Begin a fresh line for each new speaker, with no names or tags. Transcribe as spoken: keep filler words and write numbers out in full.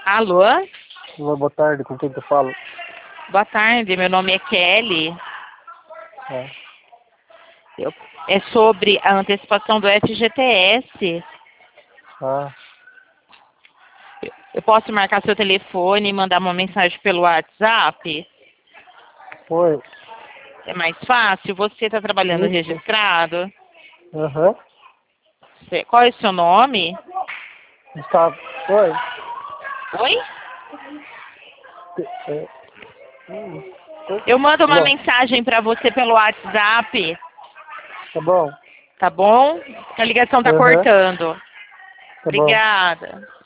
Alô?
Olá, boa tarde, com quem que eu falo?
Boa tarde, meu nome é Kelly.
É.
Eu- é sobre a antecipação do F G T S.
Ah,
Eu, eu posso marcar seu telefone e mandar uma mensagem pelo WhatsApp?
oi.
É mais fácil? Você está trabalhando
Isso.
registrado?
Aham.
Você- Qual é o seu nome?
Gustavo. Oi.
Oi?
É. Hum.
Eu mando uma
Alô.
mensagem para você pelo WhatsApp,
Tá bom?
tá bom? A ligação tá
Aham.
cortando.
Tá bom.
Obrigada.